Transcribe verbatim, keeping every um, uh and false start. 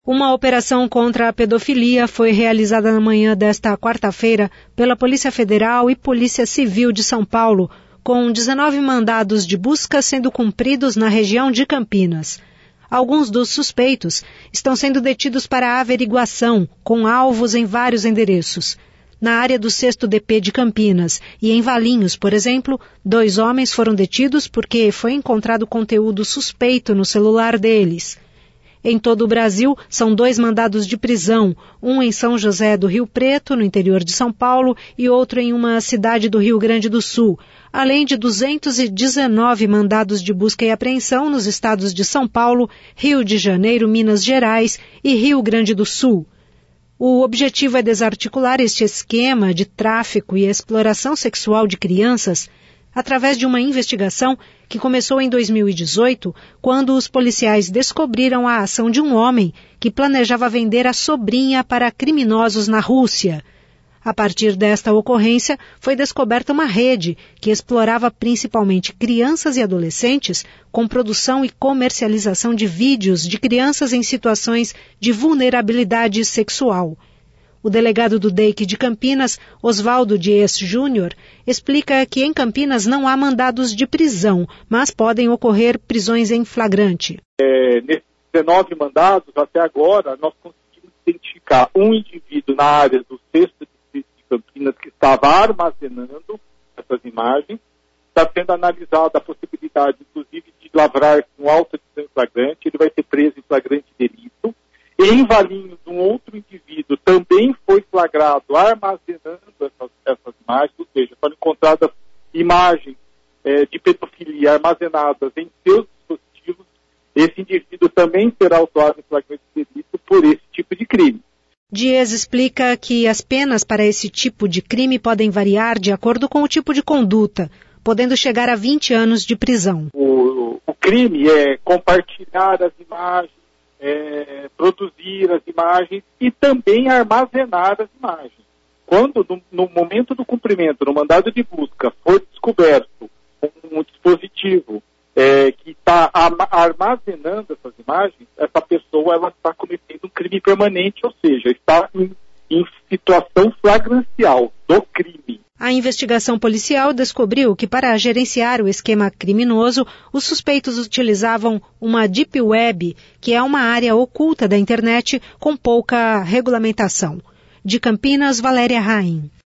Uma operação contra a pedofilia foi realizada na manhã desta quarta-feira pela Polícia Federal e Polícia Civil de São Paulo, com dezenove mandados de busca sendo cumpridos na região de Campinas. Alguns dos suspeitos estão sendo detidos para averiguação, com alvos em vários endereços. Na área do sexto D P de Campinas e em Valinhos, por exemplo, dois homens foram detidos porque foi encontrado conteúdo suspeito no celular deles. Em todo o Brasil, são dois mandados de prisão, um em São José do Rio Preto, no interior de São Paulo, e outro em uma cidade do Rio Grande do Sul, além de duzentos e dezenove mandados de busca e apreensão nos estados de São Paulo, Rio de Janeiro, Minas Gerais e Rio Grande do Sul. O objetivo é desarticular este esquema de tráfico e exploração sexual de crianças através de uma investigação que começou em dois mil e dezoito, quando os policiais descobriram a ação de um homem que planejava vender a sobrinha para criminosos na Rússia. A partir desta ocorrência, foi descoberta uma rede que explorava principalmente crianças e adolescentes com produção e comercialização de vídeos de crianças em situações de vulnerabilidade sexual. O delegado do D E I C de Campinas, Oswaldo Dias Júnior, explica que em Campinas não há mandados de prisão, mas podem ocorrer prisões em flagrante. É, nesses dezenove mandados, até agora, nós conseguimos identificar um indivíduo na área do sexto distrito de Campinas que estava armazenando essas imagens. Está sendo analisada a possibilidade, inclusive, de lavrar com auto de flagrante. Ele vai ser preso em flagrante delito. Em Valinhos, um outro indivíduo também foi flagrado armazenando essas, essas imagens, ou seja, foram encontradas imagens é, de pedofilia armazenadas em seus dispositivos. Esse indivíduo também será autuado em flagrante delito por esse tipo de crime. Dias explica que as penas para esse tipo de crime podem variar de acordo com o tipo de conduta, podendo chegar a vinte anos de prisão. O, o crime é compartilhar as imagens, É, produzir as imagens e também armazenar as imagens. Quando, no, no momento do cumprimento, no mandado de busca, for descoberto um dispositivo é, que está armazenando essas imagens, essa pessoa ela está cometendo um crime permanente, ou seja, está em, em situação flagrancial do crime. A investigação policial descobriu que, para gerenciar o esquema criminoso, os suspeitos utilizavam uma Deep Web, que é uma área oculta da internet com pouca regulamentação. De Campinas, Valéria Raim.